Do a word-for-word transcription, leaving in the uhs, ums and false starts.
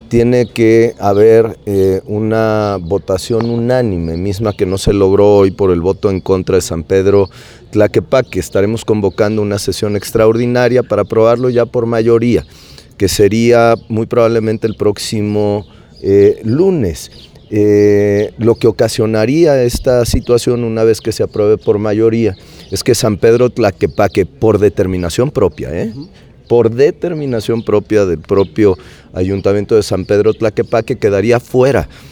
tiene que haber eh, una votación unánime, misma que no se logró hoy por el voto en contra de San Pedro Tlaquepaque. Estaremos convocando una sesión extraordinaria para aprobarlo ya por mayoría, que sería muy probablemente el próximo eh, lunes. Eh, lo que ocasionaría esta situación, una vez que se apruebe por mayoría, es que San Pedro Tlaquepaque, por determinación propia, ¿eh? por determinación propia del propio Ayuntamiento de San Pedro Tlaquepaque, quedaría fuera